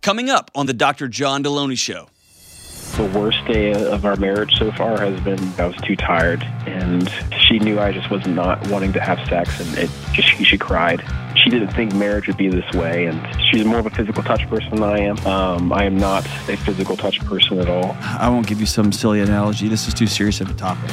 Coming up on the Dr. John Deloney Show. The worst day of our marriage so far has been I was too tired, and she knew I just was not wanting to have sex, and she cried. She didn't think marriage would be this way, and she's more of a physical touch person than I am. I am not a physical touch person at all. I won't give you some silly analogy. This is too serious of a topic.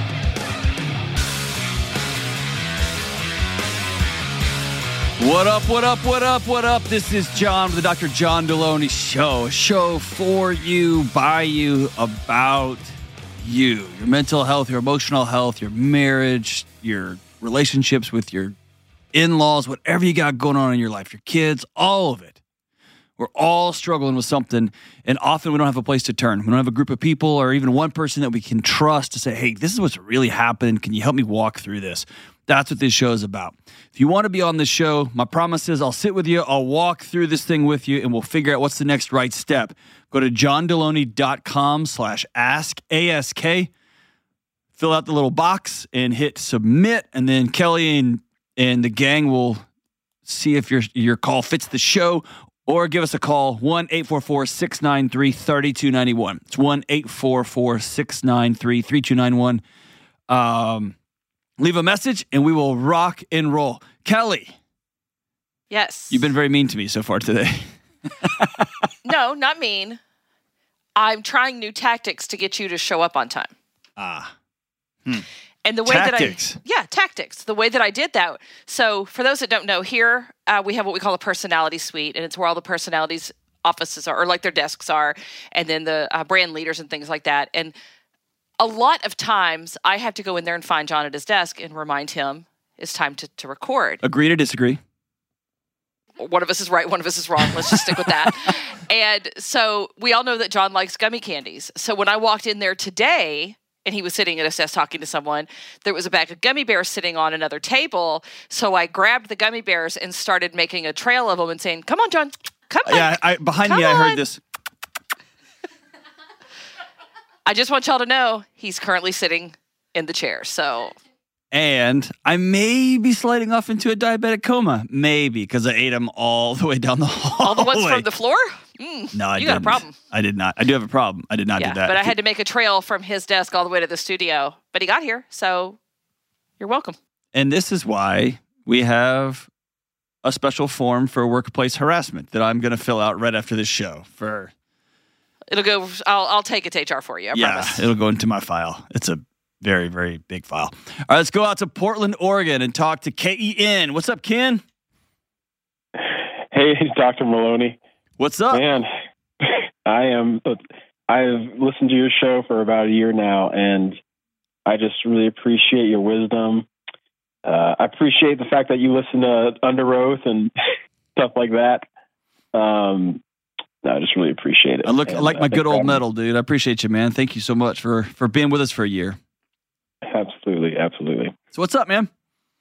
What up, what up, what up, what up? This is John with the Dr. John Deloney Show. A show for you, by you, about you. Your mental health, your emotional health, your marriage, your relationships with your in-laws, whatever you got going on in your life, your kids, all of it. We're all struggling with something, and often we don't have a place to turn. We don't have a group of people or even one person that we can trust to say, hey, this is what's really happened. Can you help me walk through this? That's what this show is about. If you want to be on this show, my promise is I'll sit with you, I'll walk through this thing with you, and we'll figure out what's the next right step. Go to johndeloney.com/ask, fill out the little box and hit submit, and then Kelly and the gang will see if your call fits the show, or give us a call, 1-844-693-3291. It's 1-844-693-3291. Leave a message, and we will rock and roll. Kelly. Yes. You've been very mean to me so far today. No, not mean. I'm trying new tactics to get you to show up on time. And the way tactics. Tactics. The way that I did that. So for those that don't know, here we have what we call a personality suite, and it's where all the personalities offices are, or like their desks are, and then the brand leaders and things like that. And a lot of times I have to go in there and find John at his desk and remind him it's time to record. Agree to disagree? One of us is right, one of us is wrong. Let's just stick with that. And so we all know that John likes gummy candies. So when I walked in there today and he was sitting at his desk talking to someone, there was a bag of gummy bears sitting on another table. So I grabbed the gummy bears and started making a trail of them and saying, come on, John, come on. Yeah, behind me I heard this. I just want y'all to know he's currently sitting in the chair. So, and I may be sliding off into a diabetic coma, maybe, because I ate them all the way down the hallway. All the ones from the floor? No, I didn't. You didn't. got a problem. I did not. I do have a problem. I did not do that. But I had to make a trail from his desk all the way to the studio. But he got here, so you're welcome. And this is why we have a special form for workplace harassment that I'm going to fill out right after this show for... It'll go. I'll take it to HR for you. I promise. It'll go into my file. It's a very, very big file. All right, let's go out to Portland, Oregon, and talk to KEN. What's up, Ken? Hey, Dr. Maloney. What's up, man? I've listened to your show for about a year now, and I just really appreciate your wisdom. I appreciate the fact that you listen to Under Oath and stuff like that. I just really appreciate it. I like my good old medal, dude. I appreciate you, man. Thank you so much for being with us for a year. Absolutely. So what's up, man?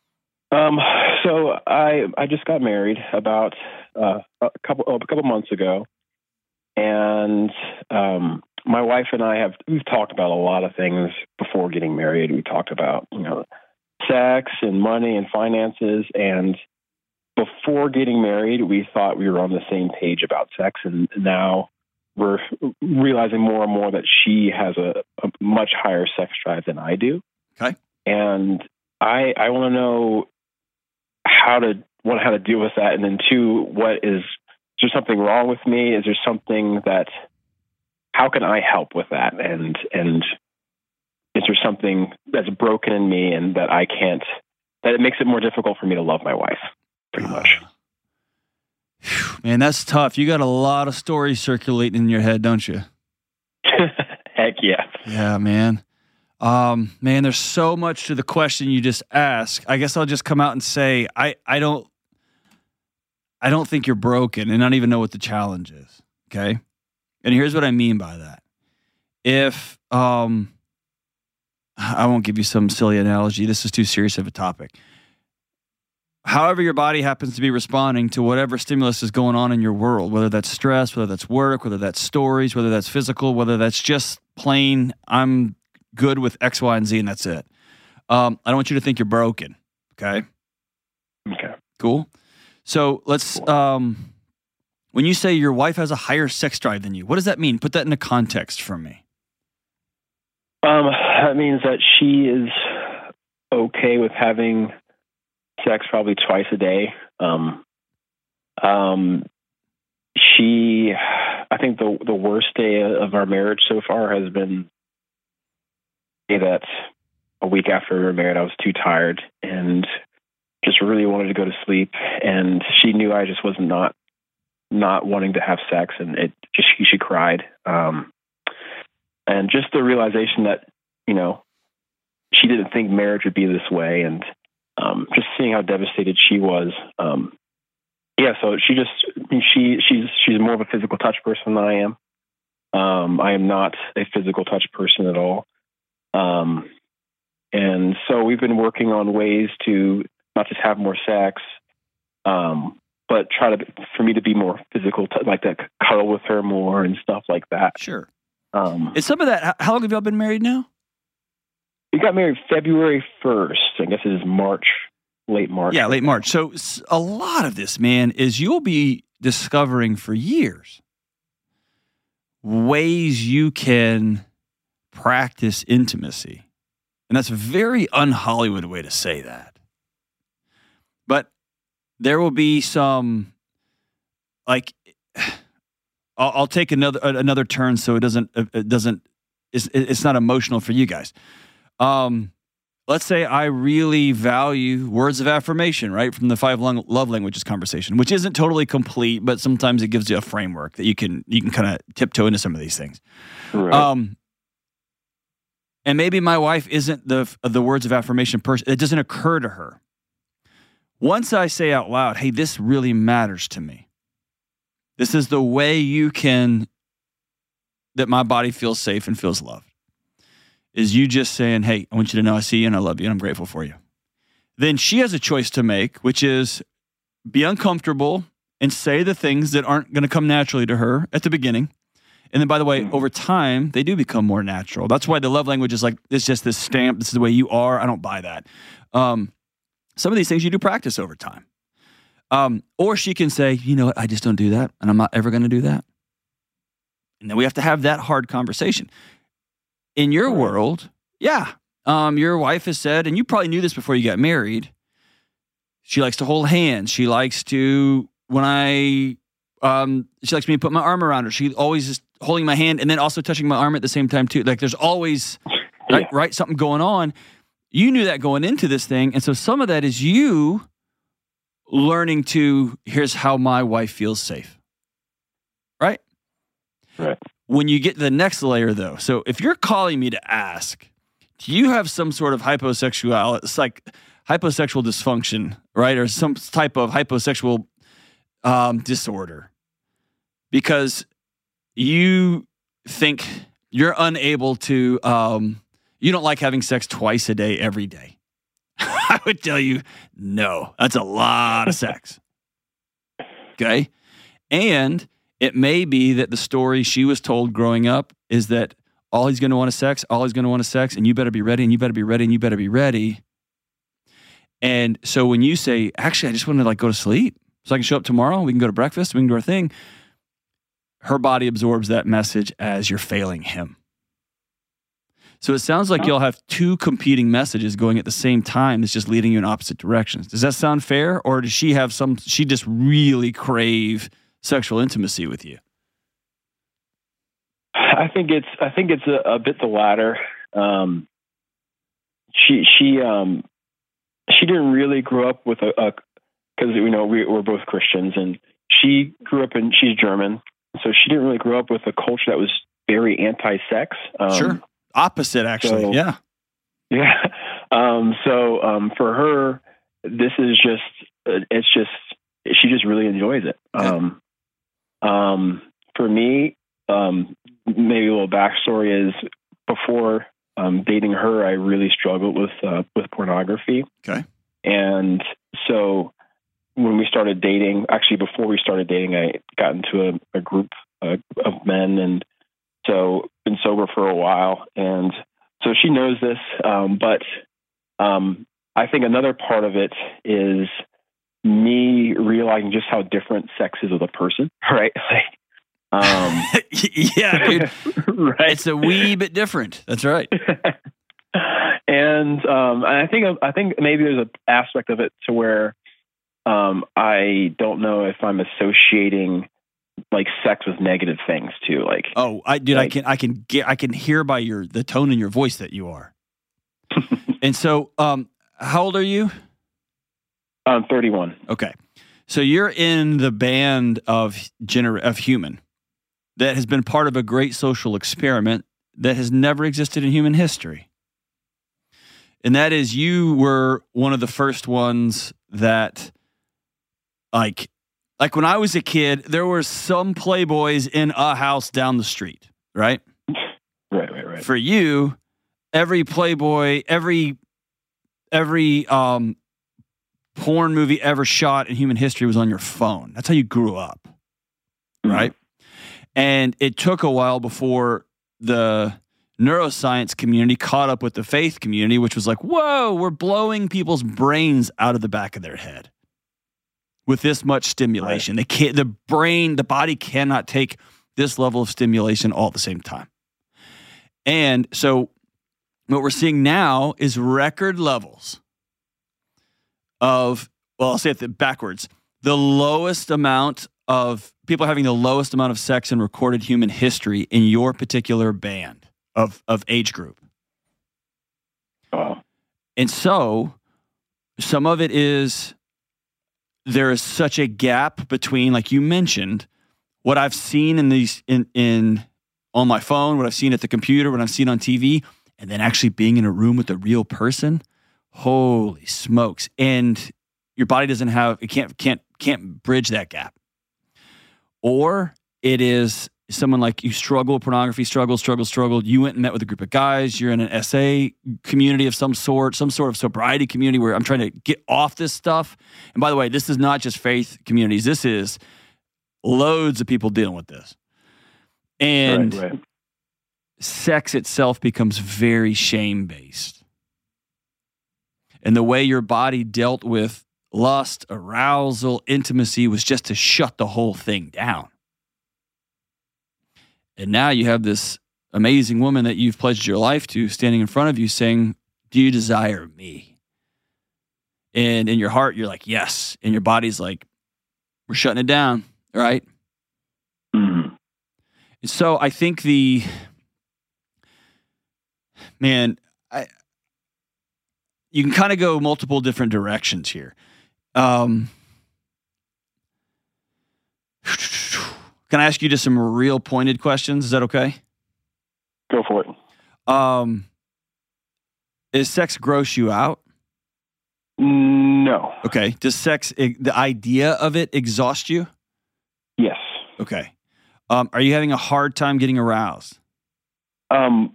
So I just got married about a couple months ago, and my wife and we've talked about a lot of things before getting married. We talked about sex and money and finances, and before getting married, we thought we were on the same page about sex, and now we're realizing more and more that she has a much higher sex drive than I do. Okay. And I want to know how to deal with that, and then two, is there something wrong with me? Is there something how can I help with that? And is there something that's broken in me and that it makes it more difficult for me to love my wife? Pretty much. Man, that's tough. You got a lot of stories circulating in your head, don't you? Heck yeah. Yeah, man. Man, there's so much to the question you just asked. I guess I'll just come out and say I don't think you're broken, and I don't even know what the challenge is. Okay? And here's what I mean by that. If I won't give you some silly analogy. This is too serious of a topic. However your body happens to be responding to whatever stimulus is going on in your world, whether that's stress, whether that's work, whether that's stories, whether that's physical, whether that's just plain, I'm good with X, Y, and Z, and that's it. I don't want you to think you're broken, okay? Okay. Cool. So let's When you say your wife has a higher sex drive than you, what does that mean? Put that into context for me. That means that she is okay with having sex probably twice a day. I think the worst day of our marriage so far has been that a week after we were married, I was too tired and just really wanted to go to sleep. And she knew I just was not wanting to have sex, and she cried. And just the realization that, she didn't think marriage would be this way, and just seeing how devastated she was. So she's more of a physical touch person than I am. I am not a physical touch person at all. And so we've been working on ways to not just have more sex, but for me to be more physical, like that, cuddle with her more and stuff like that. Sure. Is some of that, how long have y'all been married now? We got married February 1st. I guess it is late March. Yeah, late March. So a lot of this, man, is you'll be discovering for years ways you can practice intimacy. And that's a very un-Hollywood way to say that. But there will be some, like, I'll take another turn so it's not emotional for you guys. Let's say I really value words of affirmation, right? From the 5 love languages conversation, which isn't totally complete, but sometimes it gives you a framework that you can kind of tiptoe into some of these things. Right. And maybe my wife isn't the words of affirmation person. It doesn't occur to her. Once I say out loud, hey, this really matters to me. This is the way that my body feels safe and feels loved. Is you just saying, hey, I want you to know I see you and I love you and I'm grateful for you. Then she has a choice to make, which is be uncomfortable and say the things that aren't going to come naturally to her at the beginning. And then, by the way, over time, they do become more natural. That's why the love language is like, it's just this stamp. This is the way you are. I don't buy that. Some of these things you do practice over time. Or she can say, you know what, I just don't do that. And I'm not ever going to do that. And then we have to have that hard conversation. In your world, your wife has said, and you probably knew this before you got married, she likes to hold hands. She likes to, she likes me to put my arm around her. She always is holding my hand and then also touching my arm at the same time too. Like there's always, right, something going on. You knew that going into this thing. And so some of that is you learning here's how my wife feels safe. Right? Right. When you get to the next layer, though, so if you're calling me to ask, do you have some sort of hyposexual dysfunction, right? Or some type of hyposexual disorder? Because you think you're unable to, you don't like having sex twice a day, every day. I would tell you, no, that's a lot of sex. Okay? And it may be that the story she was told growing up is that all he's going to want is sex, and you better be ready, and you better be ready, and you better be ready. And so when you say, actually, I just want to go to sleep so I can show up tomorrow, we can go to breakfast, we can do our thing, her body absorbs that message as you're failing him. So it sounds like you'll have 2 competing messages going at the same time that's just leading you in opposite directions. Does that sound fair? Or does she she just really crave sexual intimacy with you? I think it's a bit the latter. She didn't really grow up with because we're both Christians, and she grew up she's German, so she didn't really grow up with a culture that was very anti-sex. Sure, opposite actually. So, yeah. For her, this is she just really enjoys it. Okay. For me, maybe a little backstory is before dating her, I really struggled with pornography. Okay. And so when we started dating, actually before we started dating, I got into a group of men, and so been sober for a while. And so she knows this, but I think another part of it is me realizing realizing just how different sex is with a person, right? Yeah, dude. Right. It's a wee bit different. That's right. And I think maybe there's an aspect of it to where I don't know if I'm associating like sex with negative things too. Like, oh, I can hear by the tone in your voice that you are. And so, how old are you? I'm 31. Okay, so you're in the band of Human that has been part of a great social experiment that has never existed in human history. And that is, you were one of the first ones that, like when I was a kid, there were some playboys in a house down the street, right? Right. For you, every playboy, every porn movie ever shot in human history was on your phone. That's how you grew up, right? And it took a while before the neuroscience community caught up with the faith community, which was like, whoa, we're blowing people's brains out of the back of their head with this much stimulation. Right. The body cannot take this level of stimulation all at the same time. And so what we're seeing now is record levels of, well, I'll say it backwards, the lowest amount of people having the lowest amount of sex in recorded human history in your particular band of age group. Oh. And so some of it is there is such a gap between, like you mentioned, what I've seen in on my phone, what I've seen at the computer, what I've seen on TV, and then actually being in a room with a real person. Holy smokes. And your body doesn't have, it can't bridge that gap. Or it is someone like you struggle with pornography, struggled. You went and met with a group of guys. You're in an SA community of some sort of sobriety community where I'm trying to get off this stuff. And by the way, this is not just faith communities. This is loads of people dealing with this. And right. Sex itself becomes very shame-based. And the way your body dealt with lust, arousal, intimacy was just to shut the whole thing down. And now you have this amazing woman that you've pledged your life to standing in front of you saying, do you desire me? And in your heart, you're like, yes. And your body's like, we're shutting it down, right? Mm-hmm. And so I think you can kind of go multiple different directions here. Can I ask you just some real pointed questions? Is that okay? Go for it. Is sex gross you out? No. Okay. Does sex, the idea of it, exhaust you? Yes. Okay. Are you having a hard time getting aroused? I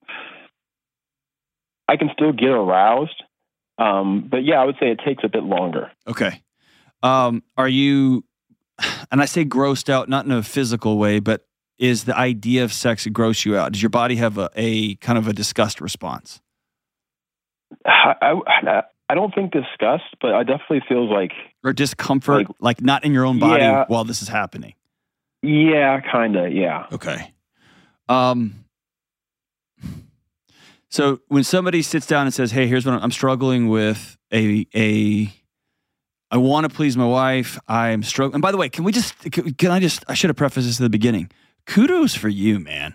can still get aroused. But yeah, I would say it takes a bit longer. Okay. Are you, and I say grossed out, not in a physical way, but is the idea of sex gross you out? Does your body have a kind of a disgust response? I don't think disgust, but I definitely feels like... Or discomfort, like not in your own body while this is happening? Yeah, kind of, yeah. Okay. So when somebody sits down and says, hey, here's what I'm struggling with, I want to please my wife, I'm struggling. And by the way, I should have prefaced this at the beginning. Kudos for you, man.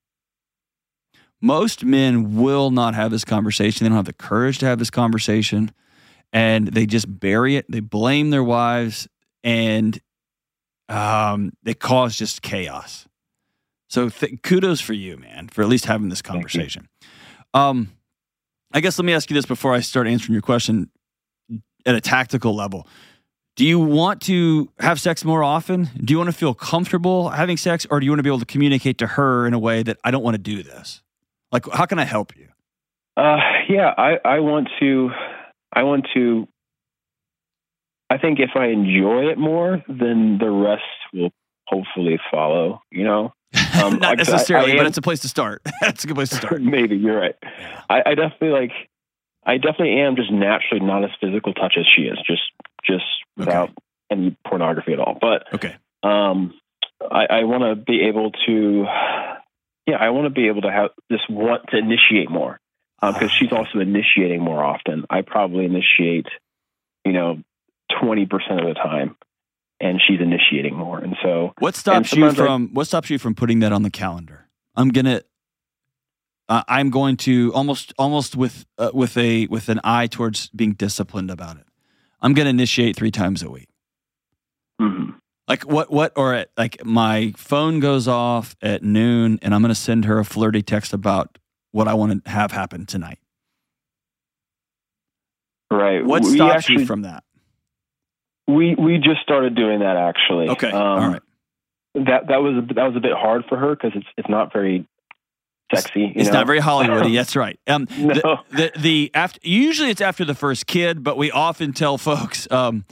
Most men will not have this conversation. They don't have the courage to have this conversation. And they just bury it. They blame their wives. And they cause just chaos. So kudos for you, man, for at least having this conversation. I guess let me ask you this before I start answering your question at a tactical level. Do you want to have sex more often? Do you want to feel comfortable having sex, or do you want to be able to communicate to her in a way that I don't want to do this? Like, how can I help you? Yeah, I want to, I think if I enjoy it more, then the rest will hopefully follow, you know? Not necessarily, but it's a place to start. That's a good place to start. Maybe, you're right. Yeah. I definitely am just naturally not as physical touch as she is, just without any pornography at all. But Okay. I want to be able to, I want to be able to have this want to initiate more because she's also initiating more often. I probably initiate, 20% of the time, and she's initiating more. And so, what stops you from putting that on the calendar? I'm going to almost with an eye towards being disciplined about it. I'm going to initiate 3 times a week. Mm-hmm. Like like my phone goes off at noon, and I'm going to send her a flirty text about what I want to have happen tonight. Right. What stops you from that? We just started doing that actually. Okay. All right. That was a bit hard for her because it's not very sexy. It's not very Hollywoody. That's right. No. Usually it's after the first kid, but we often tell folks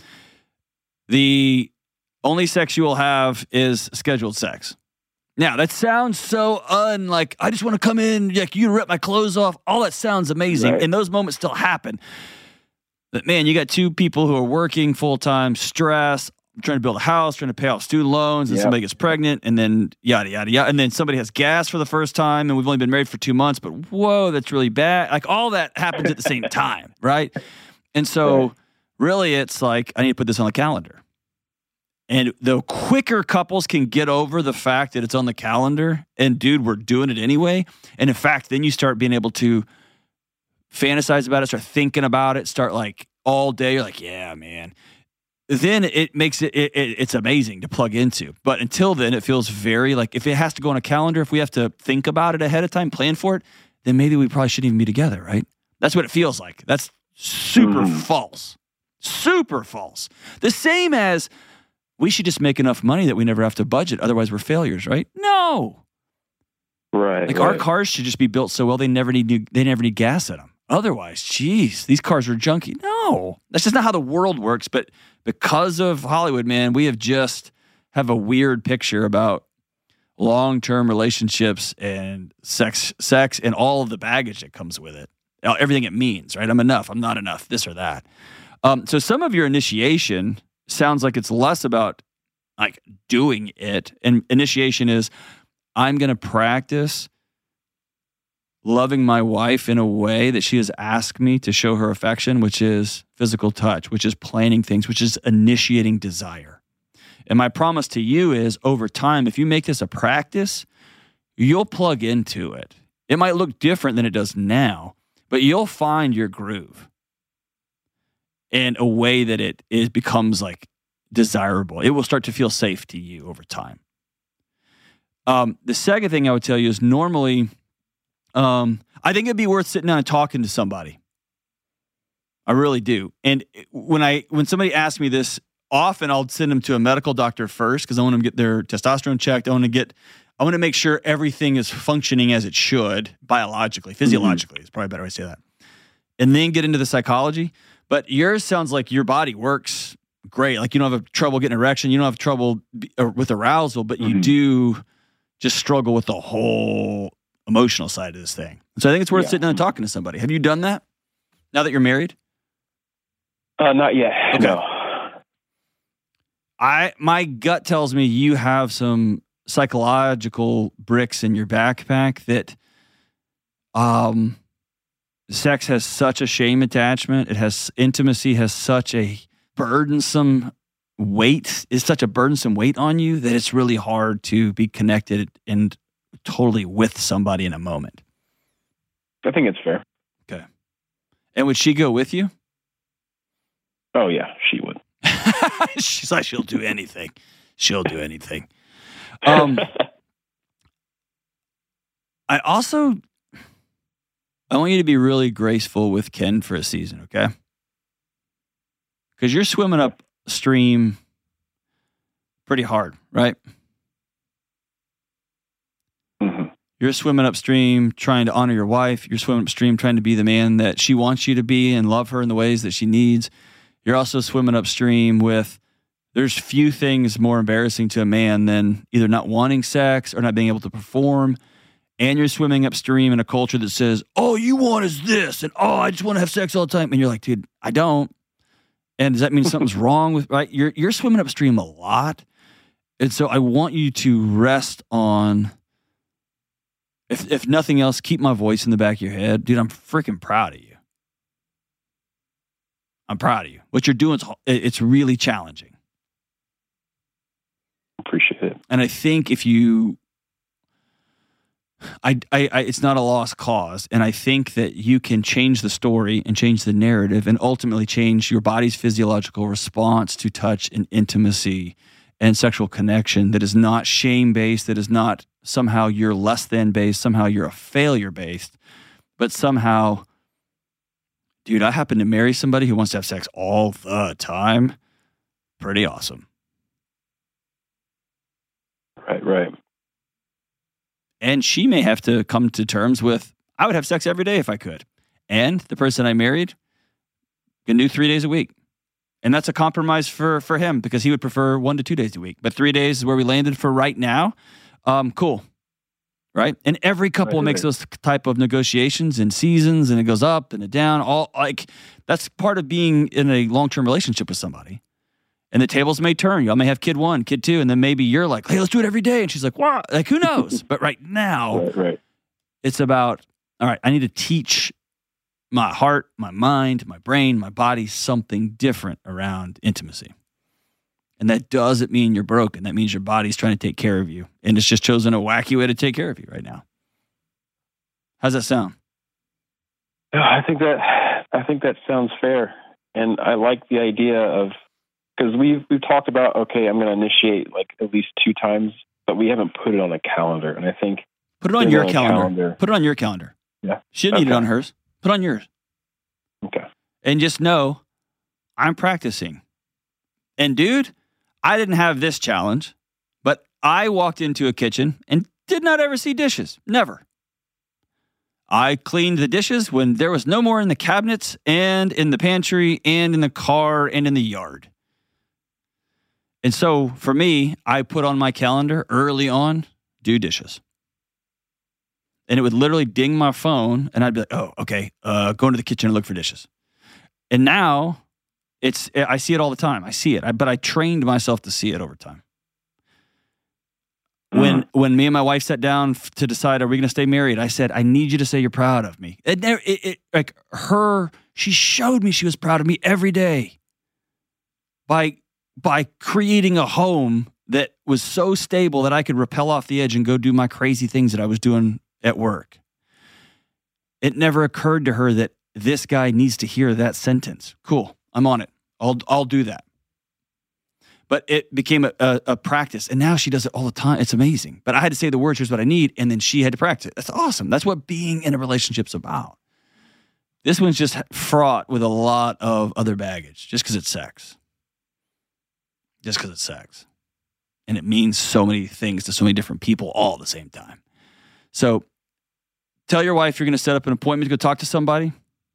the only sex you will have is scheduled sex. Now that sounds so unlike I just want to come in, like you rip my clothes off. All that sounds amazing, right. And those moments still happen. But man, you got 2 people who are working full time, stress, trying to build a house, trying to pay off student loans, and somebody gets pregnant, and then yada, yada, yada. And then somebody has gas for the first time, and we've only been married for 2 months, but whoa, that's really bad. Like all that happens at the same time, right? And so really it's like, I need to put this on the calendar. And the quicker couples can get over the fact that it's on the calendar, and dude, we're doing it anyway. And in fact, then you start being able to fantasize about it, start thinking about it, start like all day, you're like, yeah, man. Then it makes it's amazing to plug into. But until then, it feels very like if it has to go on a calendar, if we have to think about it ahead of time, plan for it, then maybe we probably shouldn't even be together, right? That's what it feels like. That's super false. Super false. The same as we should just make enough money that we never have to budget. Otherwise, we're failures, right? No. Right. Like our cars should just be built so well they never need gas in them. Otherwise, geez, these cars are junky. No, that's just not how the world works. But because of Hollywood, man, we have a weird picture about long-term relationships and sex and all of the baggage that comes with it. Everything it means, right? I'm enough. I'm not enough. This or that. So some of your initiation sounds like it's less about like doing it. And initiation is, I'm going to practice loving my wife in a way that she has asked me to show her affection, which is physical touch, which is planning things, which is initiating desire. And my promise to you is over time, if you make this a practice, you'll plug into it. It might look different than it does now, but you'll find your groove in a way that it becomes like desirable. It will start to feel safe to you over time. The second thing I would tell you is normally, I think it'd be worth sitting down and talking to somebody. I really do. And when somebody asks me this, often I'll send them to a medical doctor first because I want them to get their testosterone checked. I want to make sure everything is functioning as it should biologically, physiologically is probably a better way to say that. And then get into the psychology. But yours sounds like your body works great. Like you don't have trouble getting erection. You don't have trouble with arousal, but you do just struggle with the whole emotional side of this thing. So I think it's worth sitting down and talking to somebody. Have you done that now that you're married? Not yet. Okay. No. My gut tells me you have some psychological bricks in your backpack that sex has such a shame attachment. Intimacy has such a burdensome weight. It's such a burdensome weight on you that it's really hard to be connected and totally with somebody in a moment. I think it's fair. Okay. And would she go with you? Oh yeah, she would. She's like, she'll do anything. She'll do anything. I want you to be really graceful with Ken for a season, okay? Because you're swimming upstream pretty hard, right? Mm-hmm. You're swimming upstream trying to honor your wife. You're swimming upstream trying to be the man that she wants you to be and love her in the ways that she needs. You're also swimming upstream with, there's few things more embarrassing to a man than either not wanting sex or not being able to perform. And you're swimming upstream in a culture that says, all you want is this. And, I just want to have sex all the time. And you're like, dude, I don't. And does that mean something's wrong with, right? You're swimming upstream a lot. And so I want you to rest on, if nothing else, keep my voice in the back of your head. Dude, I'm freaking proud of you. I'm proud of you. What you're doing, it's really challenging. Appreciate it. And I think if you, it's not a lost cause. And I think that you can change the story and change the narrative and ultimately change your body's physiological response to touch and intimacy and sexual connection that is not shame-based, that is not somehow you're less than based, somehow you're a failure based, but somehow, dude, I happen to marry somebody who wants to have sex all the time. Pretty awesome. Right. And she may have to come to terms with, I would have sex every day if I could. And the person I married can do 3 days a week. And that's a compromise for him because he would prefer 1 to 2 days a week. But 3 days is where we landed for right now. Cool. Right? And every couple makes those type of negotiations and seasons, and it goes up and it down. All like that's part of being in a long-term relationship with somebody. And the tables may turn. Y'all may have kid 1, kid 2, and then maybe you're like, hey, let's do it every day. And she's like, what? Like, who knows? But right now, it's about, all right, I need to teach my heart, my mind, my brain, my body something different around intimacy. And that doesn't mean you're broken. That means your body's trying to take care of you. And it's just chosen a wacky way to take care of you right now. How's that sound? I think that sounds fair. And I like the idea of, because we've talked about, okay, I'm going to initiate like at least 2 times, but we haven't put it on a calendar. And I think put it on your calendar. Put it on your calendar. Yeah. She didn't need it on hers. Put it on yours. Okay. And just know I'm practicing. And dude, I didn't have this challenge, but I walked into a kitchen and did not ever see dishes. Never. I cleaned the dishes when there was no more in the cabinets and in the pantry and in the car and in the yard. And so for me, I put on my calendar early on, do dishes. And it would literally ding my phone and I'd be like, oh, okay, go into the kitchen and look for dishes. And now I see it all the time. I see it, but I trained myself to see it over time. When me and my wife sat down to decide, are we going to stay married? I said, I need you to say you're proud of me. She showed me she was proud of me every day by creating a home that was so stable that I could rappel off the edge and go do my crazy things that I was doing at work. It never occurred to her that this guy needs to hear that sentence. Cool, I'm on it. I'll do that. But it became a practice, and now she does it all the time. It's amazing. But I had to say the words, here's what I need, and then she had to practice it. That's awesome. That's what being in a relationship's about. This one's just fraught with a lot of other baggage, just because it's sex. Just because it's sex. And it means so many things to so many different people all at the same time. So tell your wife you're going to set up an appointment to go talk to somebody,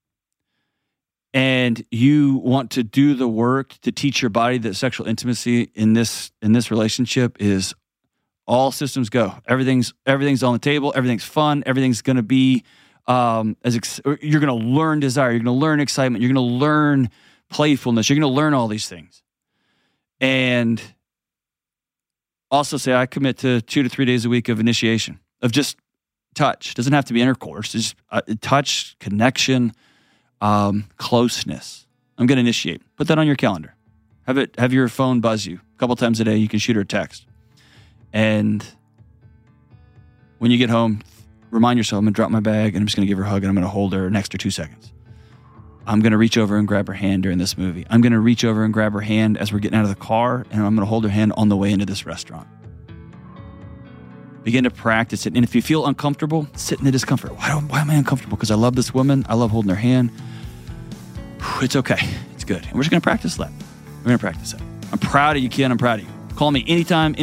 and you want to do the work to teach your body that sexual intimacy in this relationship is all systems go. Everything's on the table. Everything's fun. Everything's going to be you're going to learn desire. You're going to learn excitement. You're going to learn playfulness. You're going to learn all these things. And also say, I commit to 2 to 3 days a week of initiation, of just touch. It doesn't have to be intercourse. It's just touch, connection, closeness. I'm going to initiate. Put that on your calendar. Have your phone buzz you a couple times a day. You can shoot her a text. And when you get home, remind yourself, I'm going to drop my bag and I'm just going to give her a hug and I'm going to hold her an extra 2 seconds. I'm going to reach over and grab her hand during this movie. I'm going to reach over and grab her hand as we're getting out of the car, and I'm going to hold her hand on the way into this restaurant. Begin to practice it. And if you feel uncomfortable, sit in the discomfort. Why am I uncomfortable? Because I love this woman. I love holding her hand. It's okay. It's good. And we're just going to practice that. We're going to practice it. I'm proud of you, Ken. I'm proud of you. Call me anytime.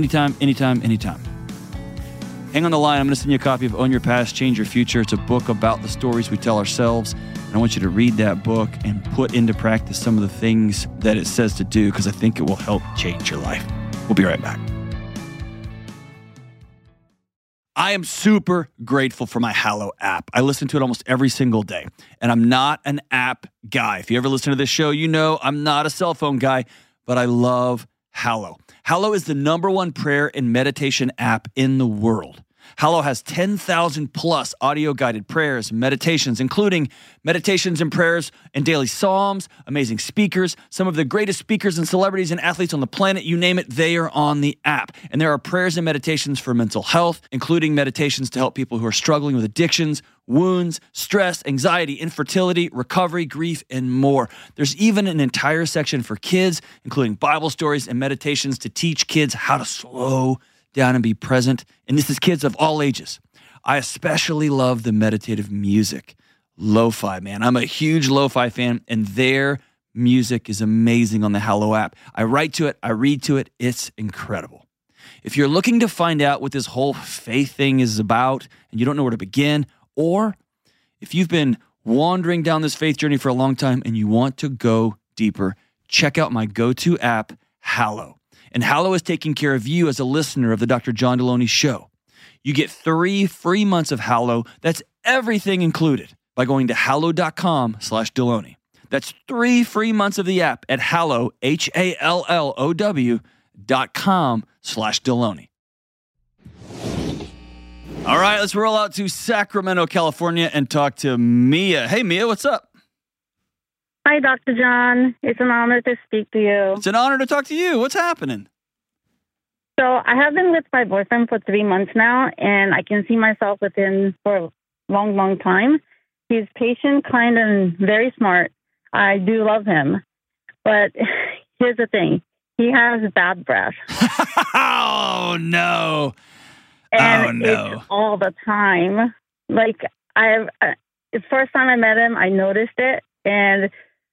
Hang on the line. I'm going to send you a copy of Own Your Past, Change Your Future. It's a book about the stories we tell ourselves. And I want you to read that book and put into practice some of the things that it says to do, because I think it will help change your life. We'll be right back. I am super grateful for my Hallow app. I listen to it almost every single day, and I'm not an app guy. If you ever listen to this show, you know I'm not a cell phone guy, but I love Hallow. Hallow is the #1 prayer and meditation app in the world. Hallow has 10,000 plus audio guided prayers and meditations, including meditations and prayers and daily psalms, amazing speakers, some of the greatest speakers and celebrities and athletes on the planet, you name it, they are on the app. And there are prayers and meditations for mental health, including meditations to help people who are struggling with addictions, wounds, stress, anxiety, infertility, recovery, grief, and more. There's even an entire section for kids, including Bible stories and meditations to teach kids how to slow down and be present. And this is kids of all ages. I especially love the meditative music. Lo-fi, man. I'm a huge lo-fi fan, and their music is amazing on the Hallow app. I write to it. I read to it. It's incredible. If you're looking to find out what this whole faith thing is about and you don't know where to begin, or if you've been wandering down this faith journey for a long time and you want to go deeper, check out my go-to app, Hallow. And Hallow is taking care of you as a listener of the Dr. John Deloney Show. You get 3 free months of Hallow. That's everything included by going to hallow.com/Deloney. That's 3 free months of the app at Hallow, HALLOW.com/Deloney. All right, let's roll out to Sacramento, California and talk to Mia. Hey, Mia, what's up? Hi, Dr. John. It's an honor to speak to you. It's an honor to talk to you. What's happening? So I have been with my boyfriend for 3 months now, and I can see myself with him for a long, long time. He's patient, kind, and very smart. I do love him. But here's the thing. He has bad breath. Oh, no. And it's all the time. Like, the first time I met him, I noticed it. And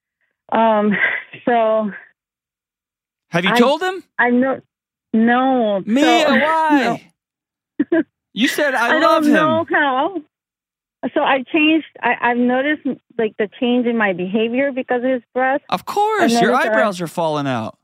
so... Have you told him? I know... No. Mia, why? No. You said I love him. I don't know how. So I changed. I've noticed like the change in my behavior because of his breath. Of course, your eyebrows are falling out.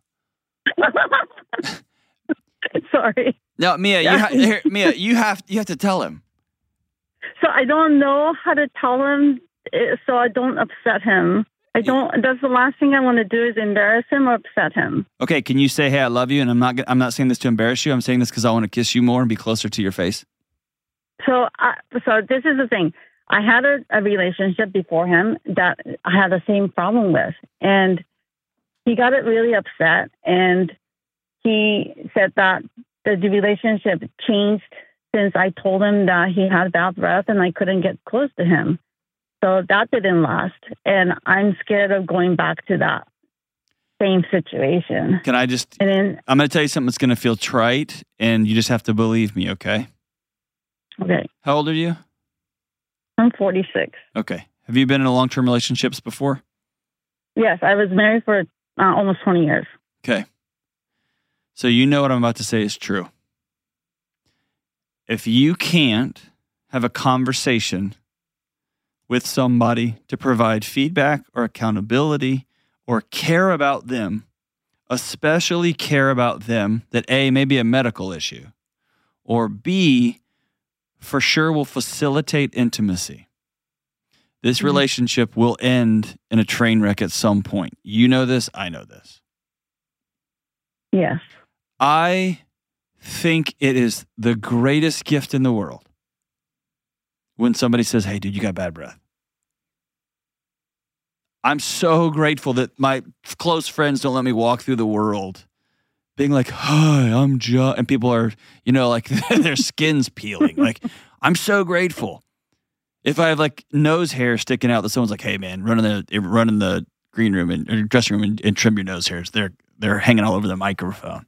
Sorry. No, Mia, Mia, you have to tell him. So I don't know how to tell him, so I don't upset him. That's the last thing I want to do is embarrass him or upset him. Okay, can you say, hey, I love you, and I'm not saying this to embarrass you. I'm saying this because I want to kiss you more and be closer to your face. So this is the thing. I had a relationship before him that I had the same problem with, and he got it really upset, and he said that the relationship changed since I told him that he had bad breath and I couldn't get close to him. So that didn't last, and I'm scared of going back to that same situation. I'm going to tell you something that's going to feel trite, and you just have to believe me, okay? Okay. How old are you? I'm 46. Okay. Have you been in long-term relationships before? Yes, I was married for almost 20 years. Okay. So you know what I'm about to say is true. If you can't have a conversation with somebody to provide feedback or accountability or care about them, especially care about them that A, may be a medical issue, or B, for sure will facilitate intimacy. This relationship will end in a train wreck at some point. You know this, I know this. Yes. I think it is the greatest gift in the world when somebody says, hey, dude, you got bad breath. I'm so grateful that my close friends don't let me walk through the world being like, hi, I'm John. And people are, like their skin's peeling. Like, I'm so grateful. If I have like nose hair sticking out that someone's like, hey, man, run in the green room or dressing room and trim your nose hairs. They're hanging all over the microphone.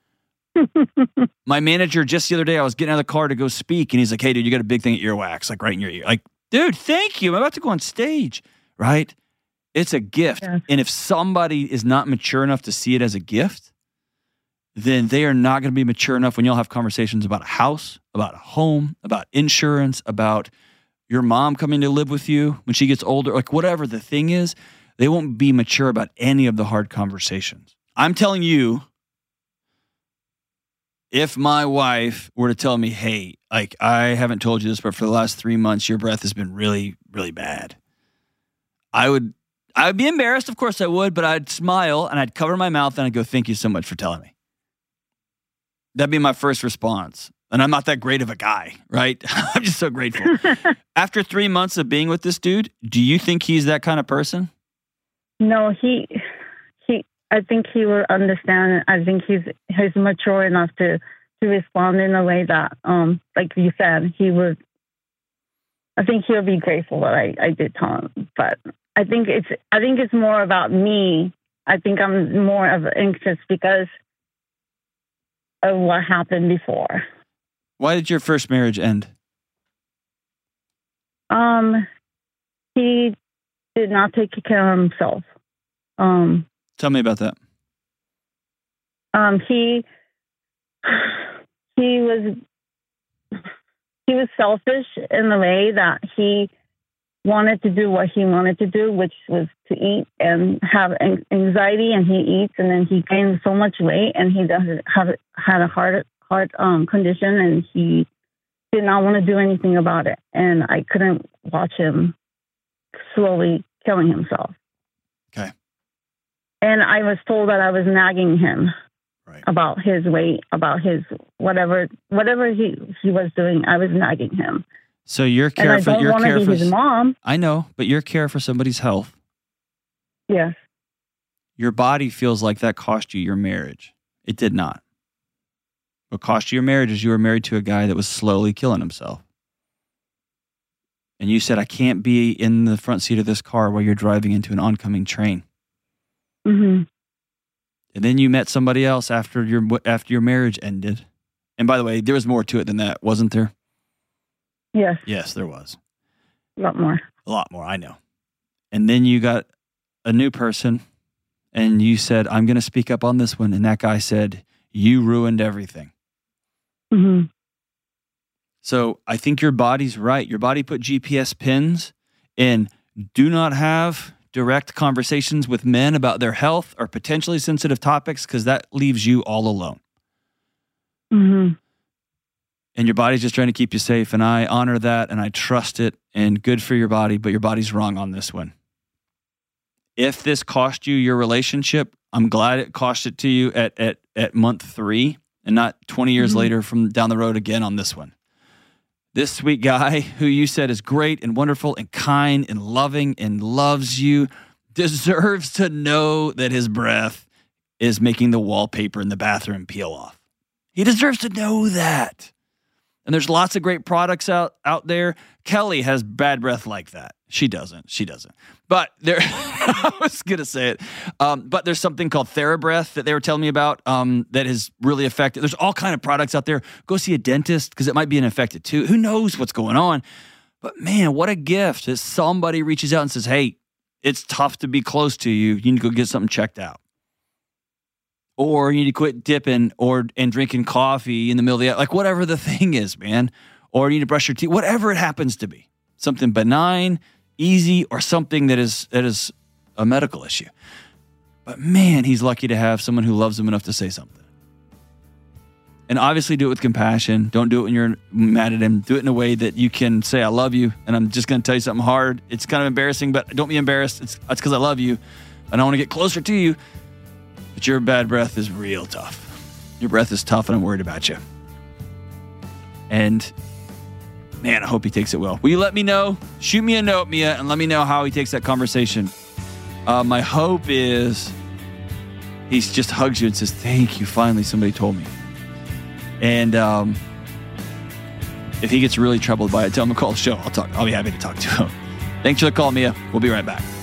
My manager just the other day, I was getting out of the car to go speak, and he's like, hey, dude, you got a big thing at earwax, like right in your ear. Like, dude, thank you. I'm about to go on stage, right? It's a gift. Yeah. And if somebody is not mature enough to see it as a gift, then they are not going to be mature enough when y'all have conversations about a house, about a home, about insurance, about your mom coming to live with you when she gets older, like whatever the thing is, they won't be mature about any of the hard conversations. I'm telling you, if my wife were to tell me, hey, like, I haven't told you this, but for the last 3 months, your breath has been really, really bad. I would be embarrassed. Of course I would, but I'd smile and I'd cover my mouth and I'd go, thank you so much for telling me. That'd be my first response. And I'm not that great of a guy, right? I'm just so grateful. After 3 months of being with this dude, do you think he's that kind of person? No, I think he will understand. I think he's mature enough to respond in a way that, like you said, I think he'll be grateful that I did tell him. But I think it's more about me. I think I'm more of anxious because of what happened before. Why did your first marriage end? He did not take care of himself. Tell me about that. He was selfish in the way that he wanted to do what he wanted to do, which was to eat and have anxiety, and he eats, and then he gained so much weight, and he had a heart condition, and he did not want to do anything about it. And I couldn't watch him slowly killing himself. Okay. And I was told that I was nagging him about his weight, about his whatever he was doing. I was nagging him. So your care and I don't want to be his mom. I know, but your care for somebody's health. Yes. Your body feels like that cost you your marriage. It did not. What cost you your marriage is you were married to a guy that was slowly killing himself. And you said, I can't be in the front seat of this car while you're driving into an oncoming train. Mm-hmm. And then you met somebody else after your marriage ended. And by the way, there was more to it than that, wasn't there? Yes. Yes, there was. A lot more. A lot more, I know. And then you got a new person, and you said, I'm going to speak up on this one. And that guy said, you ruined everything. Mm-hmm. So I think your body's right. Your body put GPS pins in do not have direct conversations with men about their health or potentially sensitive topics, because that leaves you all alone. Mm-hmm. And your body's just trying to keep you safe. And I honor that and I trust it, and good for your body, but your body's wrong on this one. If this cost you your relationship, I'm glad it cost it to you at month 3 and not 20 years later from down the road again on this one. This sweet guy who you said is great and wonderful and kind and loving and loves you deserves to know that his breath is making the wallpaper in the bathroom peel off. He deserves to know that. And there's lots of great products out there. Kelly has bad breath like that. She doesn't. But there, I was going to say it. But there's something called TheraBreath that they were telling me about that is really effective. There's all kind of products out there. Go see a dentist because it might be infected too. Who knows what's going on? But man, what a gift that somebody reaches out and says, hey, it's tough to be close to you. You need to go get something checked out. Or you need to quit dipping and drinking coffee in the middle of the day. Like whatever the thing is, man. Or you need to brush your teeth. Whatever it happens to be. Something benign, easy, or something that is a medical issue. But man, he's lucky to have someone who loves him enough to say something. And obviously do it with compassion. Don't do it when you're mad at him. Do it in a way that you can say, I love you, and I'm just going to tell you something hard. It's kind of embarrassing, but don't be embarrassed. It's because I love you, and I want to get closer to you. But your bad breath is real tough. Your breath is tough, and I'm worried about you. And man, I hope he takes it well. Will you let me know? Shoot me a note, Mia, and let me know how he takes that conversation. My hope is he just hugs you and says, thank you. Finally, somebody told me. And if he gets really troubled by it, tell him to call the show. I'll be happy to talk to him. Thanks for the call, Mia. We'll be right back.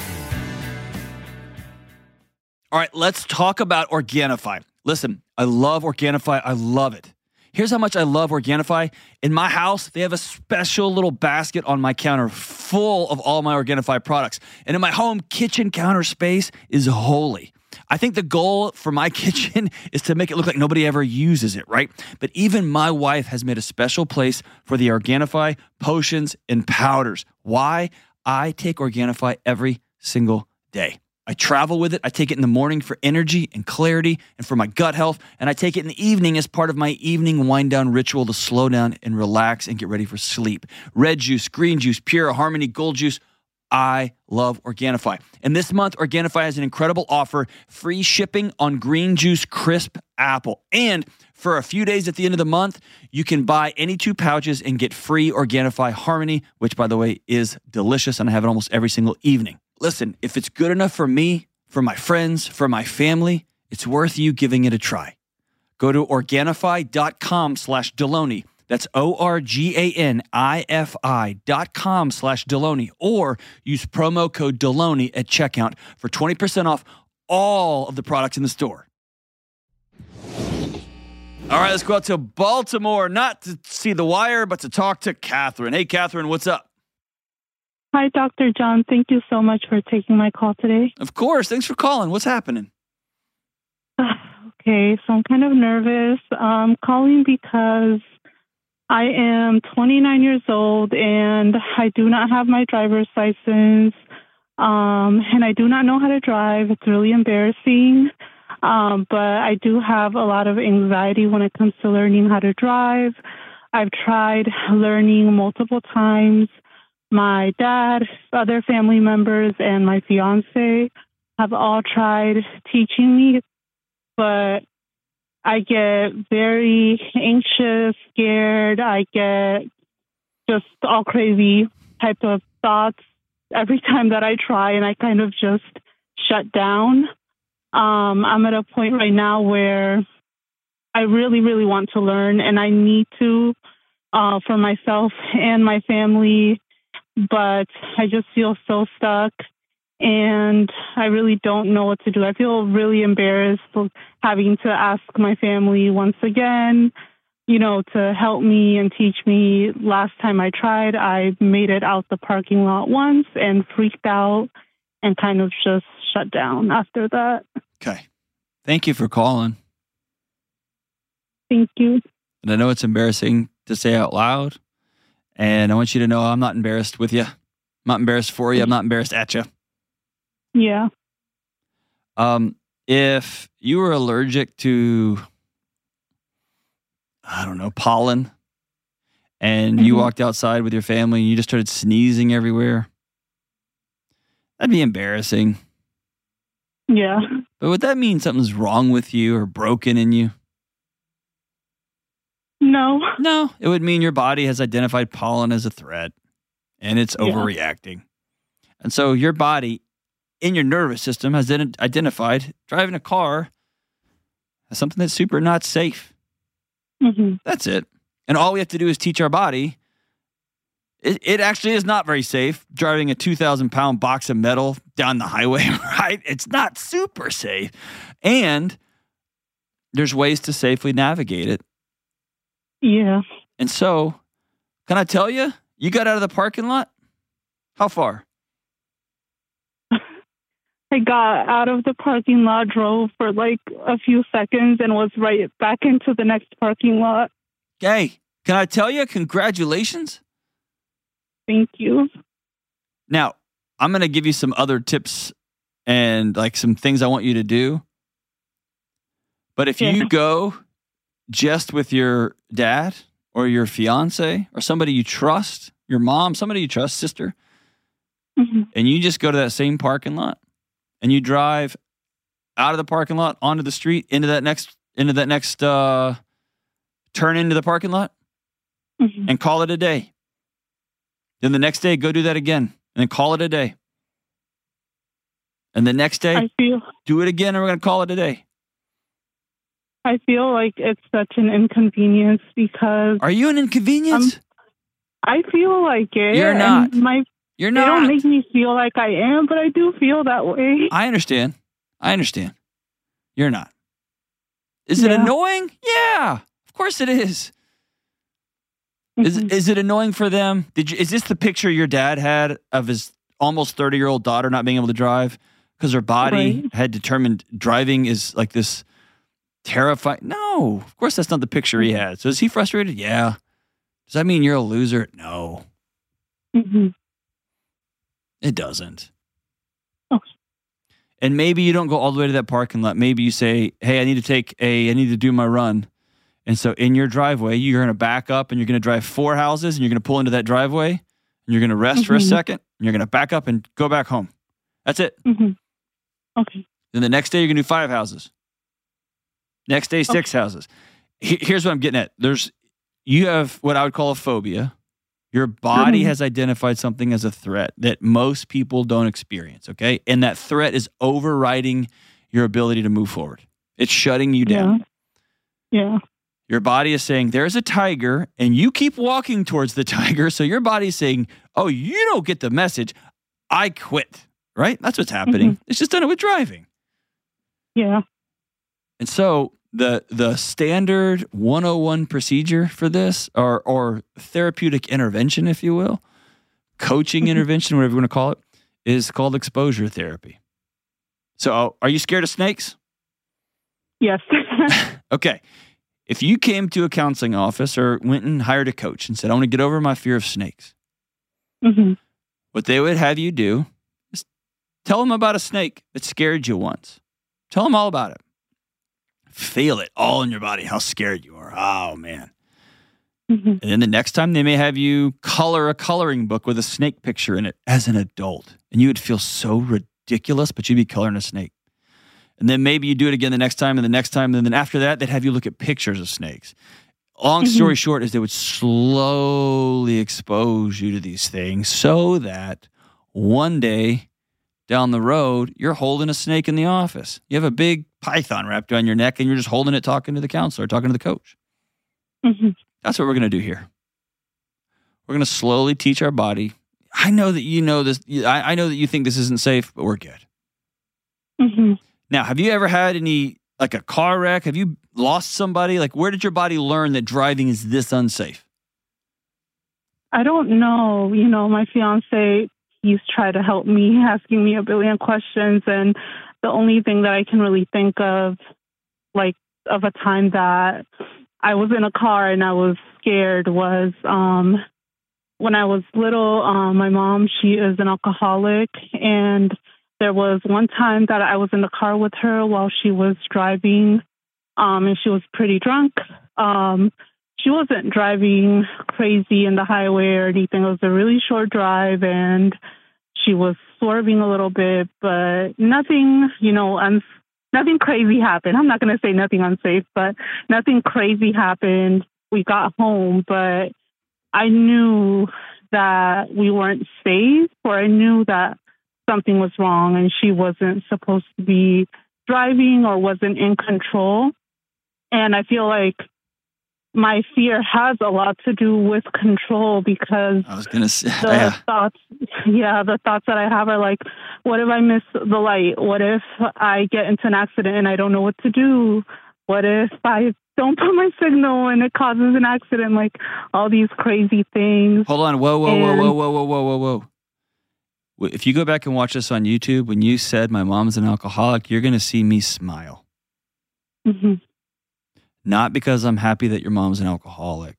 All right, let's talk about Organifi. Listen, I love Organifi. I love it. Here's how much I love Organifi. In my house, they have a special little basket on my counter full of all my Organifi products. And in my home, kitchen counter space is holy. I think the goal for my kitchen is to make it look like nobody ever uses it, right? But even my wife has made a special place for the Organifi potions and powders. Why? I take Organifi every single day. I travel with it. I take it in the morning for energy and clarity and for my gut health. And I take it in the evening as part of my evening wind down ritual to slow down and relax and get ready for sleep. Red juice, green juice, Pure, Harmony, Gold juice. I love Organifi. And this month, Organifi has an incredible offer, free shipping on Green Juice Crisp Apple. And for a few days at the end of the month, you can buy any 2 pouches and get free Organifi Harmony, which, by the way, is delicious, and I have it almost every single evening. Listen, if it's good enough for me, for my friends, for my family, it's worth you giving it a try. Go to Organifi.com/Delony. That's ORGANIFI.com/Delony, or use promo code Delony at checkout for 20% off all of the products in the store. All right, let's go out to Baltimore, not to see The Wire, but to talk to Catherine. Hey, Catherine, what's up? Hi, Dr. John. Thank you so much for taking my call today. Of course. Thanks for calling. What's happening? Okay, so I'm kind of nervous. Calling because I am 29 years old and I do not have my driver's license, and I do not know how to drive. It's really embarrassing, but I do have a lot of anxiety when it comes to learning how to drive. I've tried learning multiple times. My dad, other family members, and my fiance have all tried teaching me, but I get very anxious, scared. I get just all crazy type of thoughts every time that I try, and I kind of just shut down. I'm at a point right now where I really, really want to learn, and I need to for myself and my family, but I just feel so stuck. And I really don't know what to do. I feel really embarrassed for having to ask my family once again, to help me and teach me. Last time I tried, I made it out the parking lot once and freaked out and kind of just shut down after that. Okay. Thank you for calling. Thank you. And I know it's embarrassing to say out loud. And I want you to know I'm not embarrassed with you. I'm not embarrassed for you. I'm not embarrassed at you. Yeah. If you were allergic to, pollen, and you walked outside with your family and you just started sneezing everywhere, that'd be embarrassing. Yeah. But would that mean something's wrong with you or broken in you? No. No, it would mean your body has identified pollen as a threat and it's overreacting. And so your body in your nervous system has identified driving a car as something that's super not safe. Mm-hmm. That's it. And all we have to do is teach our body. It actually is not very safe driving a 2,000-pound box of metal down the highway, right? It's not super safe. And there's ways to safely navigate it. Yeah. And so, can I tell you, you got out of the parking lot? How far? I got out of the parking lot, drove for like a few seconds, and was right back into the next parking lot. Hey, can I tell you, congratulations? Thank you. Now, I'm going to give you some other tips and like some things I want you to do. But if you go just with your dad or your fiance or somebody you trust, your mom, somebody you trust, sister, and you just go to that same parking lot and you drive out of the parking lot onto the street into that next turn into the parking lot and call it a day. Then the next day, go do that again and then call it a day. And the next day, do it again and we're going to call it a day. I feel like it's such an inconvenience because... Are you an inconvenience? I feel like it. You're not. You're not. They don't make me feel like I am, but I do feel that way. I understand. You're not. Is it annoying? Yeah, of course it is. Is it annoying for them? Is this the picture your dad had of his almost 30-year-old daughter not being able to drive because her body had determined driving is like this terrifying? No, of course that's not the picture he had. So is he frustrated? Yeah. Does that mean you're a loser? No. It doesn't. Okay. And maybe you don't go all the way to that parking lot. Maybe you say, hey, I need to do my run. And so in your driveway, you're going to back up and you're going to drive 4 houses and you're going to pull into that driveway and you're going to rest for a second and you're going to back up and go back home. That's it. Okay. Then the next day, you're going to do 5 houses. Next day, 6 houses. Here's what I'm getting at. You have what I would call a phobia. Your body has identified something as a threat that most people don't experience, okay? And that threat is overriding your ability to move forward. It's shutting you down. Yeah. Your body is saying, there's a tiger, and you keep walking towards the tiger, so your body is saying, oh, you don't get the message. I quit, right? That's what's happening. It's just done it with driving. Yeah. And so the standard 101 procedure for this, or therapeutic intervention, if you will, coaching intervention, whatever you want to call it, is called exposure therapy. So are you scared of snakes? Yes. Okay. If you came to a counseling office or went and hired a coach and said, I want to get over my fear of snakes, what they would have you do is tell them about a snake that scared you once. Tell them all about it. Feel it all in your body, how scared you are. Oh, man. And then the next time they may have you color a coloring book with a snake picture in it as an adult. And you would feel so ridiculous, but you'd be coloring a snake. And then maybe you do it again the next time and the next time. And then after that, they'd have you look at pictures of snakes. Long story short is they would slowly expose you to these things so that one day down the road, you're holding a snake in the office. You have a big python wrapped around your neck and you're just holding it, talking to the counselor, talking to the coach. That's what we're going to do here. We're going to slowly teach our body. I know that you know this. I know that you think this isn't safe, but we're good. Now, have you ever had like a car wreck? Have you lost somebody? Like, where did your body learn that driving is this unsafe? I don't know. You know, my fiance, he's tried to help me, asking me a billion questions. And the only thing that I can really think of, like, of a time that I was in a car and I was scared was when I was little. My mom, she is an alcoholic. And there was one time that I was in the car with her while she was driving, and she was pretty drunk. She wasn't driving crazy in the highway or anything. It was a really short drive, and she was swerving a little bit, but nothing, nothing crazy happened. I'm not going to say nothing unsafe, but nothing crazy happened. We got home, but I knew that we weren't safe, or I knew that something was wrong and she wasn't supposed to be driving or wasn't in control. And I feel like my fear has a lot to do with control, because I was going to say the thoughts that I have are like, what if I miss the light? What if I get into an accident and I don't know what to do? What if I don't put my signal and it causes an accident? Like, all these crazy things. Hold on. Whoa. If you go back and watch this on YouTube, when you said my mom's an alcoholic, you're going to see me smile. Not because I'm happy that your mom's an alcoholic,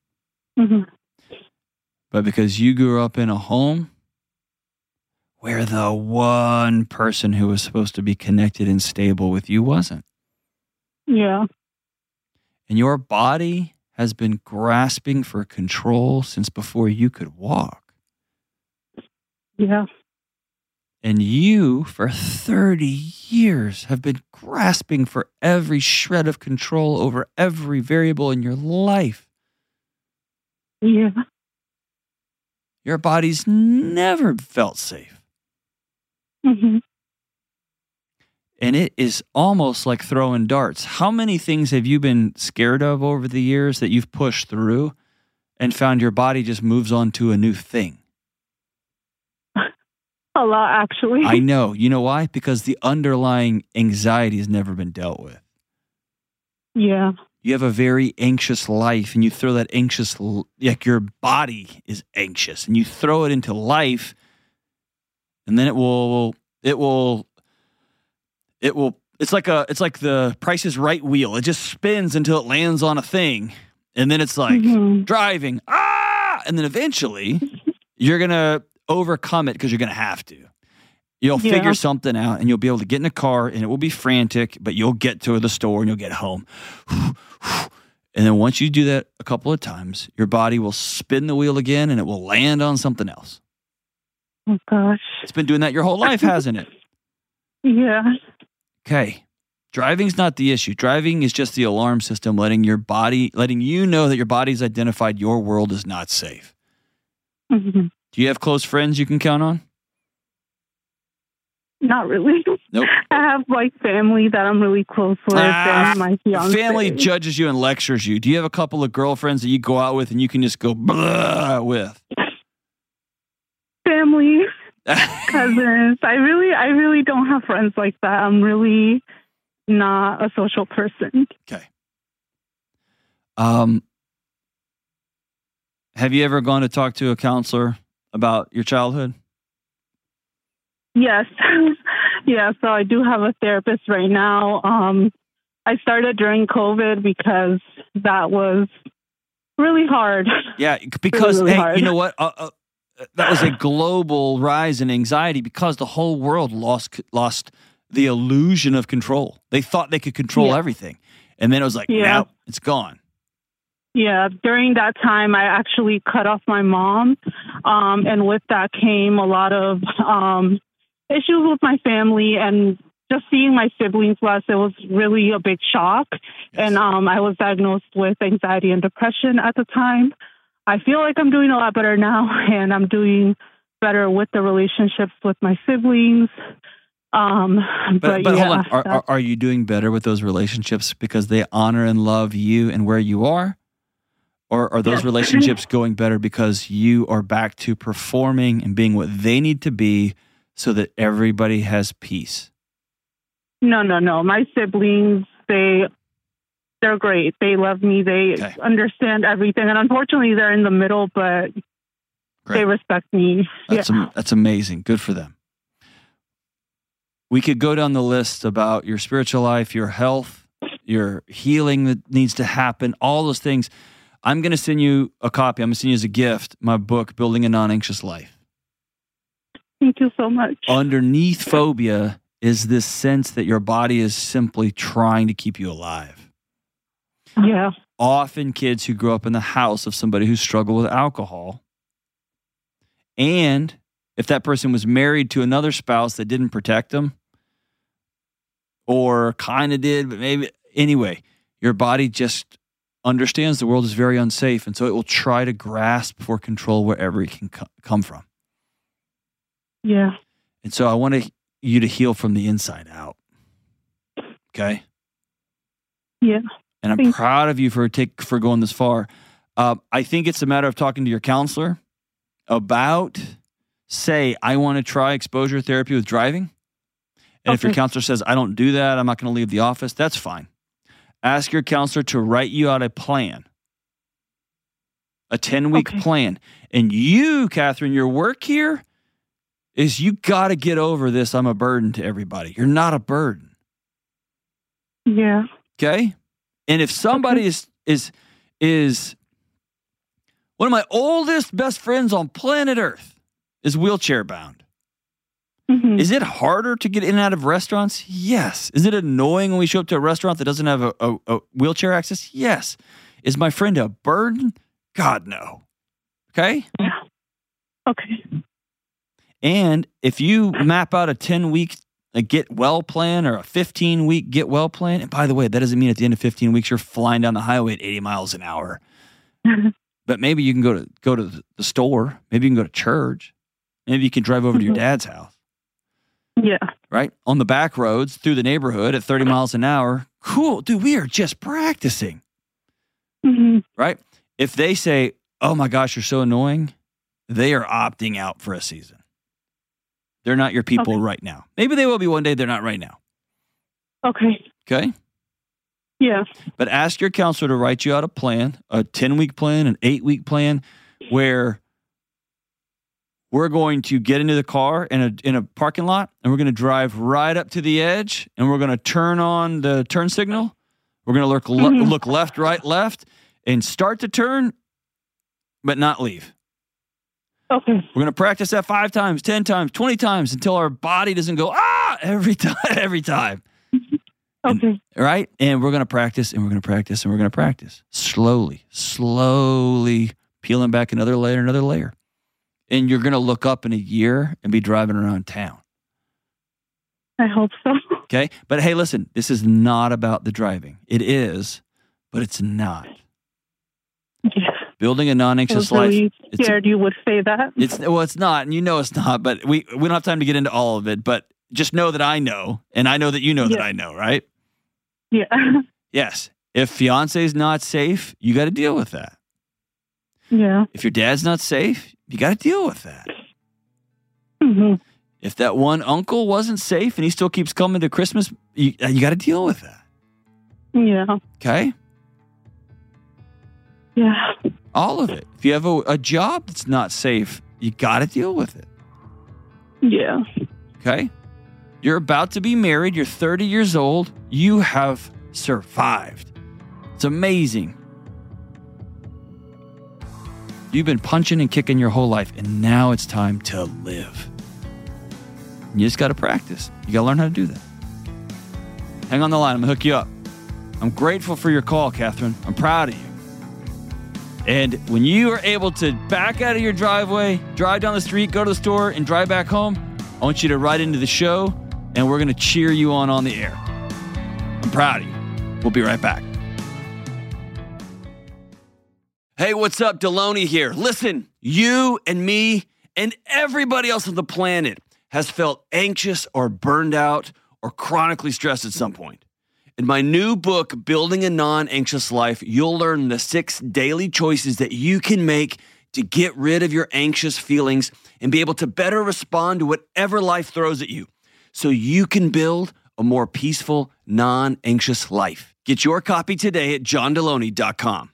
but because you grew up in a home where the one person who was supposed to be connected and stable with you wasn't. Yeah. And your body has been grasping for control since before you could walk. Yeah. And you, for 30 years, have been grasping for every shred of control over every variable in your life. Yeah. Your body's never felt safe. And it is almost like throwing darts. How many things have you been scared of over the years that you've pushed through and found your body just moves on to a new thing? A lot, actually. I know. You know why? Because the underlying anxiety has never been dealt with. Yeah. You have a very anxious life, and you throw that anxious, like your body is anxious, and you throw it into life, and then it's like the Price is Right wheel. It just spins until it lands on a thing, and then it's like driving, and then eventually you're going to overcome it because you're going to have to. You'll figure something out, and you'll be able to get in a car, and it will be frantic, but you'll get to the store, and you'll get home. And then once you do that a couple of times, your body will spin the wheel again, and it will land on something else. Oh, gosh. It's been doing that your whole life, hasn't it? Yeah. Okay. Driving's not the issue. Driving is just the alarm system letting you know that your body's identified your world is not safe. Mm-hmm. Do you have close friends you can count on? Not really. Nope. I have family that I'm really close with, and my fiance. Family judges you and lectures you. Do you have a couple of girlfriends that you go out with and you can just go blah with? Family, cousins. I really don't have friends like that. I'm really not a social person. Okay. Have you ever gone to talk to a counselor about your childhood? Yes. Yeah, so I do have a therapist right now. I started during COVID because that was really hard. Yeah, because, really hey, hard. you know what? That was a global rise in anxiety because the whole world lost the illusion of control. They thought they could control everything. And then it was like, nope, it's gone. Yeah, during that time, I actually cut off my mom. And with that came a lot of issues with my family, and just seeing my siblings less, it was really a big shock. Yes. And I was diagnosed with anxiety and depression at the time. I feel like I'm doing a lot better now, and I'm doing better with the relationships with my siblings. But hold on. Are you doing better with those relationships because they honor and love you and where you are? Or are those relationships going better because you are back to performing and being what they need to be so that everybody has peace? No. My siblings, they're great. They love me. They understand everything. And unfortunately, they're in the middle, but they respect me. That's amazing. Good for them. We could go down the list about your spiritual life, your health, your healing that needs to happen, all those things. I'm going to send you a copy. I'm going to send you as a gift my book, Building a Non-Anxious Life. Thank you so much. Underneath phobia is this sense that your body is simply trying to keep you alive. Yeah. Often kids who grow up in the house of somebody who struggled with alcohol, and if that person was married to another spouse that didn't protect them, or kind of did, but maybe, anyway, your body just understands the world is very unsafe, and so it will try to grasp for control wherever it can come from. Yeah. And so I want you to heal from the inside out. Okay? Yeah. And I'm proud of you for going this far. I think it's a matter of talking to your counselor about, say, I want to try exposure therapy with driving. And if your counselor says, I don't do that, I'm not going to leave the office, that's fine. Ask your counselor to write you out a plan, a 10-week plan. And you, Catherine, your work here is you got to get over this. I'm a burden to everybody. You're not a burden. Yeah. Okay? And if somebody is one of my oldest best friends on planet Earth is wheelchair bound. Mm-hmm. Is it harder to get in and out of restaurants? Yes. Is it annoying when we show up to a restaurant that doesn't have a wheelchair access? Yes. Is my friend a burden? God, no. Okay? Yeah. Okay. And if you map out a 10-week get well plan or a 15-week get well plan, and by the way, that doesn't mean at the end of 15 weeks you're flying down the highway at 80 miles an hour. But maybe you can go to the store. Maybe you can go to church. Maybe you can drive over to your dad's house. Yeah. Right? On the back roads through the neighborhood at 30 miles an hour. Cool. Dude, we are just practicing. Mm-hmm. Right? If they say, oh my gosh, you're so annoying, they are opting out for a season. They're not your people right now. Maybe they will be one day. They're not right now. Okay. Okay? Yeah. But ask your counselor to write you out a plan, a 10-week plan, an 8-week plan, where we're going to get into the car in a parking lot, and we're going to drive right up to the edge, and we're going to turn on the turn signal. We're going to look left, right, left, and start to turn, but not leave. Okay. We're going to practice that 5 times, 10 times, 20 times until our body doesn't go, every time. Okay. Right? And we're going to practice and we're going to practice and we're going to practice. Slowly peeling back another layer. And you're going to look up in a year and be driving around town. I hope so. Okay? But hey, listen, this is not about the driving. It is, but it's not. Yeah. Building a non-anxious I was life. really scared you would say that. It's not, and you know it's not, but we don't have time to get into all of it, but just know that I know, and I know that you know that I know, right? Yeah. Yes. If fiance's not safe, you got to deal with that. Yeah. If your dad's not safe, you got to deal with that. Mm-hmm. If that one uncle wasn't safe and he still keeps coming to Christmas, you got to deal with that. Yeah. Okay? Yeah. All of it. If you have a job that's not safe, you got to deal with it. Yeah. Okay? You're about to be married. You're 30 years old. You have survived. It's amazing. You've been punching and kicking your whole life, and now it's time to live. You just got to practice. You got to learn how to do that. Hang on the line. I'm going to hook you up. I'm grateful for your call, Catherine. I'm proud of you. And when you are able to back out of your driveway, drive down the street, go to the store, and drive back home, I want you to write into the show, and we're going to cheer you on the air. I'm proud of you. We'll be right back. Hey, what's up? Deloney here. Listen, you and me and everybody else on the planet has felt anxious or burned out or chronically stressed at some point. In my new book, Building a Non-Anxious Life, you'll learn the 6 daily choices that you can make to get rid of your anxious feelings and be able to better respond to whatever life throws at you so you can build a more peaceful, non-anxious life. Get your copy today at johndeloney.com.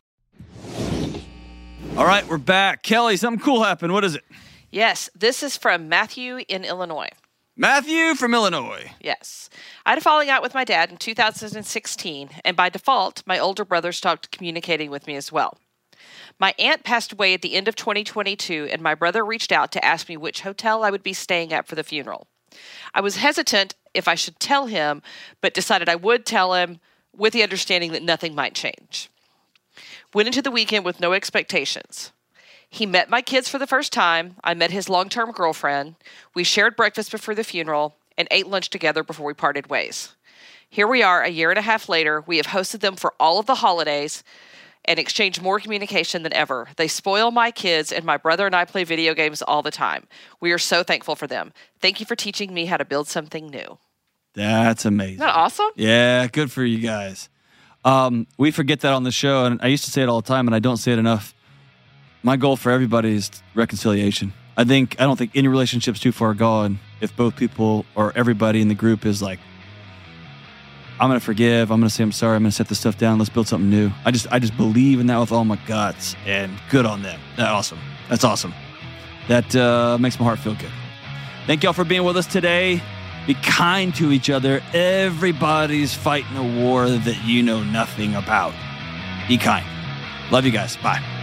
All right, we're back. Kelly, something cool happened. What is it? Yes, this is from Matthew in Illinois. Matthew from Illinois. Yes. I had a falling out with my dad in 2016, and by default, my older brother stopped communicating with me as well. My aunt passed away at the end of 2022, and my brother reached out to ask me which hotel I would be staying at for the funeral. I was hesitant if I should tell him, but decided I would tell him with the understanding that nothing might change. Went into the weekend with no expectations. He met my kids for the first time. I met his long-term girlfriend. We shared breakfast before the funeral and ate lunch together before we parted ways. Here we are, a year and a half later. We have hosted them for all of the holidays and exchanged more communication than ever. They spoil my kids, and my brother and I play video games all the time. We are so thankful for them. Thank you for teaching me how to build something new. That's amazing. Isn't that awesome? Yeah, good for you guys. We forget that on the show, and I used to say it all the time, and I don't say it enough. My goal for everybody is reconciliation. I don't think any relationship's too far gone if both people or everybody in the group is like, I'm going to forgive, I'm going to say I'm sorry, I'm going to set this stuff down, let's build something new. I just believe in that with all my guts, and good on them. That's awesome. That's awesome. That makes my heart feel good. Thank y'all for being with us today. Be kind to each other. Everybody's fighting a war that you know nothing about. Be kind. Love you guys. Bye.